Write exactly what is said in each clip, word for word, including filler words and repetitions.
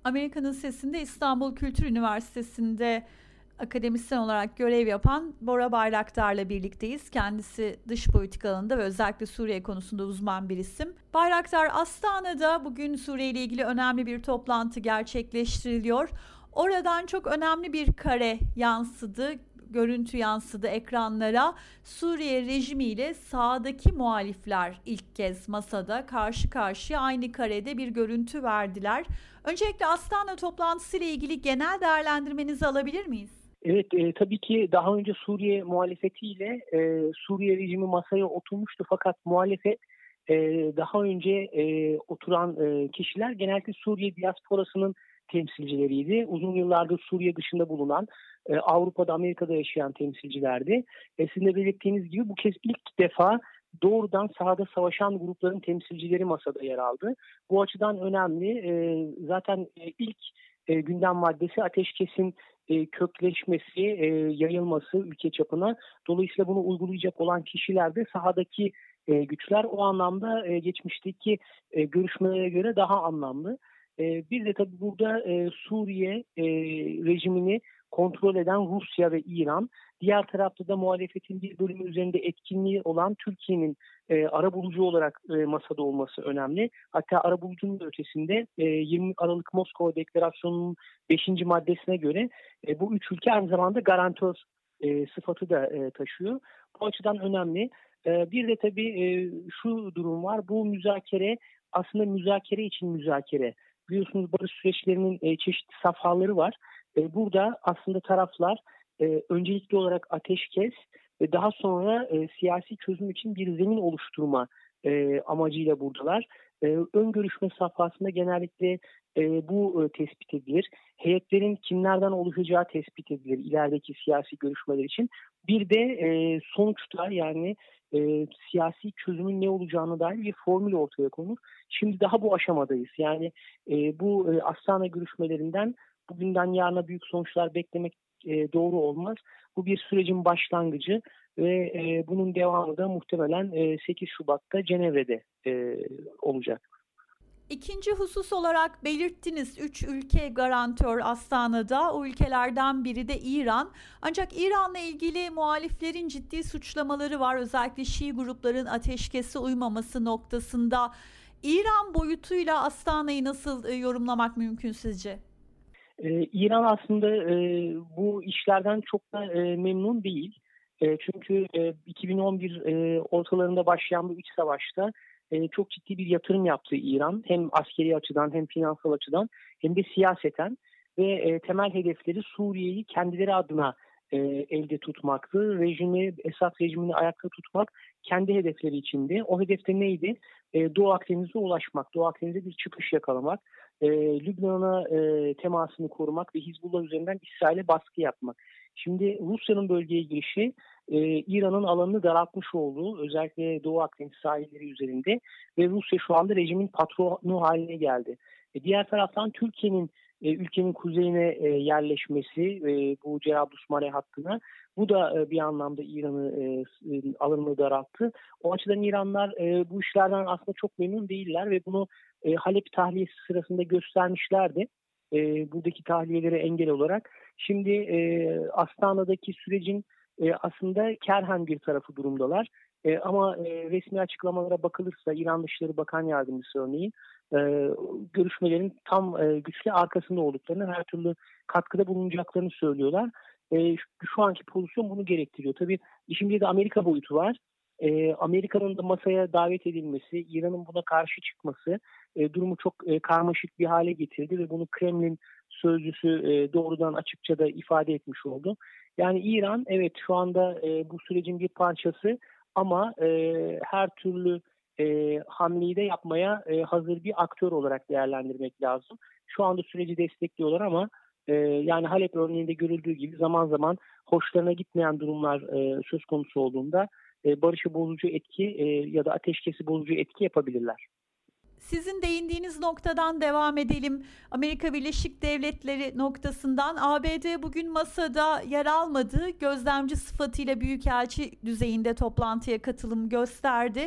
Amerika'nın Sesi'nde İstanbul Kültür Üniversitesi'nde akademisyen olarak görev yapan Bora Bayraktar'la birlikteyiz. Kendisi dış politika alanında ve özellikle Suriye konusunda uzman bir isim. Bayraktar, Astana'da bugün Suriye ile ilgili önemli bir toplantı gerçekleştiriliyor. Oradan çok önemli bir kare yansıdı, görüntü yansıdı ekranlara. Suriye rejimiyle sağdaki muhalifler ilk kez masada karşı karşıya aynı karede bir görüntü verdiler. Öncelikle Astana toplantısı ile ilgili genel değerlendirmenizi alabilir miyiz? Evet, e, tabii ki daha önce Suriye muhalefetiyle e, Suriye rejimi masaya oturmuştu, fakat muhalefet e, daha önce e, oturan e, kişiler genellikle Suriye diasporasının temsilcileriydi. Uzun yıllardır Suriye dışında bulunan, e, Avrupa'da, Amerika'da yaşayan temsilcilerdi. E, sizin de belirttiğiniz gibi bu kez ilk defa doğrudan sahada savaşan grupların temsilcileri masada yer aldı. Bu açıdan önemli. E, zaten e, ilk e, gündem maddesi ateşkesin e, kökleşmesi, e, yayılması ülke çapına. Dolayısıyla bunu uygulayacak olan kişiler de sahadaki e, güçler. O anlamda e, geçmişteki e, görüşmelere göre daha anlamlı. E, bir de tabii burada e, Suriye e, rejimini kontrol eden Rusya ve İran. Diğer tarafta da muhalefetin bir bölümü üzerinde etkinliği olan Türkiye'nin e, arabulucu olarak e, masada olması önemli. Hatta arabulucunun da ötesinde e, yirmi Aralık Moskova Deklarasyonu'nun beşinci maddesine göre e, bu üç ülke aynı zamanda garantör e, sıfatı da e, taşıyor. Bu açıdan önemli. E, bir de tabii e, şu durum var. Bu müzakere aslında müzakere için müzakere. Biliyorsunuz barış süreçlerinin e, çeşitli safhaları var. E, burada aslında taraflar e, öncelikli olarak ateşkes ve daha sonra e, siyasi çözüm için bir zemin oluşturma e, amacıyla buradalar. E, ön görüşme safhasında genellikle e, bu e, tespit edilir. Heyetlerin kimlerden oluşacağı tespit edilir ilerideki siyasi görüşmeler için. Bir de e, sonuçta yani e, siyasi çözümün ne olacağına dair bir formül ortaya konur. Şimdi daha bu aşamadayız. Yani e, bu e, Astana görüşmelerinden bugünden yarına büyük sonuçlar beklemek e, doğru olmaz. Bu bir sürecin başlangıcı ve e, bunun devamı da muhtemelen e, sekiz Şubat'ta Cenevre'de e, olacak. İkinci husus olarak belirttiniz, üç ülke garantör Astana'da. O ülkelerden biri de İran. Ancak İran'la ilgili muhaliflerin ciddi suçlamaları var. Özellikle Şii grupların ateşkese uymaması noktasında. İran boyutuyla Astana'yı nasıl e, yorumlamak mümkün sizce? Ee, İran aslında e, bu işlerden çok da e, memnun değil. E, çünkü e, iki bin on bir e, ortalarında başlayan bu iç savaşta e, çok ciddi bir yatırım yaptı İran. Hem askeri açıdan hem finansal açıdan hem de siyaseten. Ve e, temel hedefleri Suriye'yi kendileri adına e, elde tutmaktı. Rejimi, Esad rejimini ayakta tutmak kendi hedefleri içindi. O hedefte neydi? E, Doğu Akdeniz'e ulaşmak, Doğu Akdeniz'e bir çıkış yakalamak. E, Lübnan'a e, temasını korumak ve Hizbullah üzerinden İsrail'e baskı yapmak. Şimdi Rusya'nın bölgeye girişi e, İran'ın alanını daraltmış olduğu, özellikle Doğu Akdeniz sahilleri üzerinde ve Rusya şu anda rejimin patronu haline geldi. E, diğer taraftan Türkiye'nin e, ülkenin kuzeyine e, yerleşmesi e, bu Cerablus-Mare hattına, bu da e, bir anlamda İran'ı e, alanını daralttı. O açıdan İranlar e, bu işlerden aslında çok memnun değiller ve bunu E, Halep tahliyesi sırasında göstermişlerdi. E, buradaki tahliyelere engel olarak. Şimdi e, Astana'daki sürecin e, aslında kerhen bir tarafı durumdalar. E, ama e, resmi açıklamalara bakılırsa İran Dışişleri Bakan Yardımcısı örneğin e, görüşmelerin tam e, güçlü arkasında olduklarını, her türlü katkıda bulunacaklarını söylüyorlar. E, şu, şu anki pozisyon bunu gerektiriyor. Tabii işin bir de Amerika boyutu var. E, Amerika'nın da masaya davet edilmesi, İran'ın buna karşı çıkması e, durumu çok e, karmaşık bir hale getirdi ve bunu Kremlin sözcüsü e, doğrudan açıkça da ifade etmiş oldu. Yani İran evet şu anda e, bu sürecin bir parçası ama e, her türlü e, hamleyi de yapmaya e, hazır bir aktör olarak değerlendirmek lazım. Şu anda süreci destekliyorlar ama e, yani Halep örneğinde görüldüğü gibi zaman zaman hoşlarına gitmeyen durumlar e, söz konusu olduğunda e, barışı bozucu etki e, ya da ateşkesi bozucu etki yapabilirler. Sizin değindiğiniz noktadan devam edelim. Amerika Birleşik Devletleri noktasından A B D bugün masada yer almadı. Gözlemci sıfatıyla büyükelçi düzeyinde toplantıya katılım gösterdi.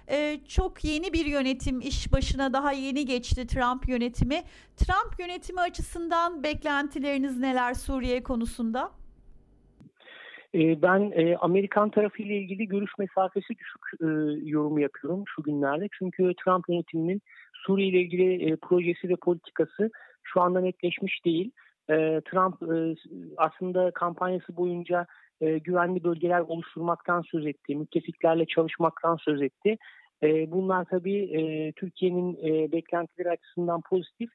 e, çok yeni bir yönetim iş başına daha yeni geçti, Trump yönetimi. Trump yönetimi açısından beklentileriniz neler Suriye konusunda? Ben Amerikan tarafıyla ilgili görüş mesafesi düşük yorum yapıyorum şu günlerde. Çünkü Trump yönetiminin Suriye ile ilgili projesi ve politikası şu anda netleşmiş değil. Trump aslında kampanyası boyunca güvenli bölgeler oluşturmaktan söz etti, müttefiklerle çalışmaktan söz etti. Bunlar tabii Türkiye'nin beklentileri açısından pozitif.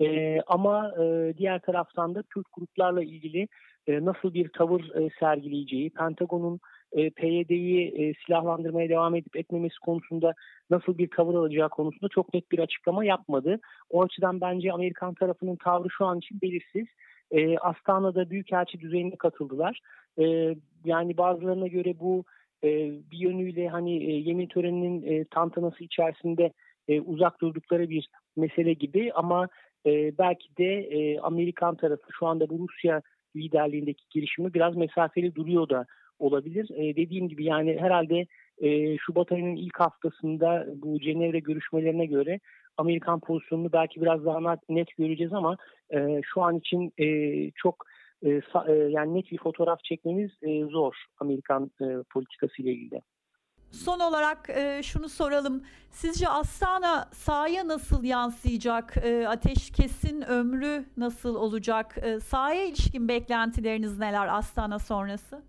Ama diğer taraftan da Kürt gruplarla ilgili nasıl bir tavır sergileyeceği, Pentagon'un P Y D'yi silahlandırmaya devam edip etmemesi konusunda nasıl bir tavır alacağı konusunda çok net bir açıklama yapmadı. O açıdan bence Amerikan tarafının tavrı şu an için belirsiz. Astana'da büyükelçi düzeyinde katıldılar. Yani bazılarına göre bu bir yönüyle hani yemin töreninin tantanası içerisinde uzak durdukları bir mesele gibi, ama belki de Amerikan tarafı şu anda bu Rusya liderliğindeki girişimi biraz mesafeli duruyor da olabilir. E, dediğim gibi yani herhalde e, Şubat ayının ilk haftasında bu Cenevre görüşmelerine göre Amerikan pozisyonunu belki biraz daha net göreceğiz, ama e, şu an için e, çok e, sa, e, yani net bir fotoğraf çekmemiz e, zor Amerikan e, politikası ile ilgili. Son olarak e, şunu soralım. Sizce Astana sahaya nasıl yansıyacak? E, ateşkesin ömrü nasıl olacak? E, sahaya ilişkin beklentileriniz neler Astana sonrası?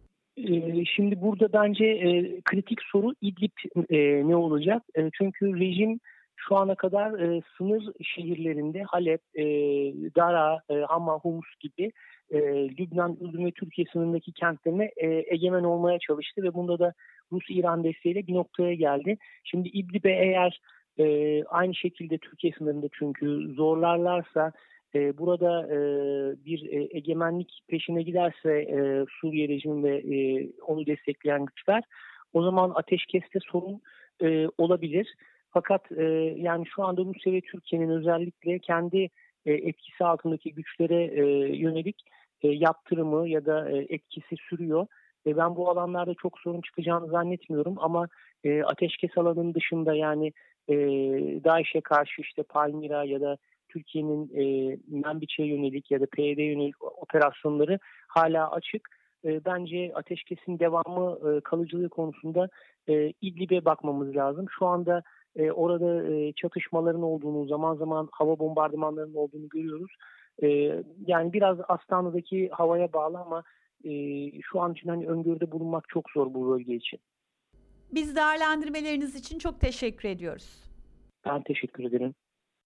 E, şimdi burada bence e, kritik soru İdlib e, ne olacak? E, çünkü rejim şu ana kadar e, sınır şehirlerinde Halep, e, Dara, e, Hama, Humus gibi e, Lübnan, Ürdün ve Türkiye sınırındaki kentlerine e, egemen olmaya çalıştı ve bunda da Rus-İran desteğiyle bir noktaya geldi. Şimdi İdlib'e eğer e, aynı şekilde Türkiye sınırında çünkü zorlarlarsa, e, burada e, bir e, egemenlik peşine giderse e, Suriye rejimi ve e, onu destekleyen güçler, o zaman ateşkeste sorun e, olabilir. Fakat e, yani şu anda Rusya ve Türkiye'nin özellikle kendi e, etkisi altındaki güçlere e, yönelik e, yaptırımı ya da e, etkisi sürüyor. E, ben bu alanlarda çok sorun çıkacağını zannetmiyorum, ama e, ateşkes alanının dışında yani e, DAEŞ'e karşı işte Palmira ya da Türkiye'nin e, Menbiç'e yönelik ya da P Y D'ye yönelik operasyonları hala açık. E, bence ateşkesin devamı, e, kalıcılığı konusunda e, İdlib'e bakmamız lazım. Şu anda e, orada e, çatışmaların olduğunu, zaman zaman hava bombardımanlarının olduğunu görüyoruz. E, yani biraz Astana'daki havaya bağlı, ama e, şu an için hani öngörüde bulunmak çok zor bu bölge için. Biz değerlendirmeleriniz için çok teşekkür ediyoruz. Ben teşekkür ederim.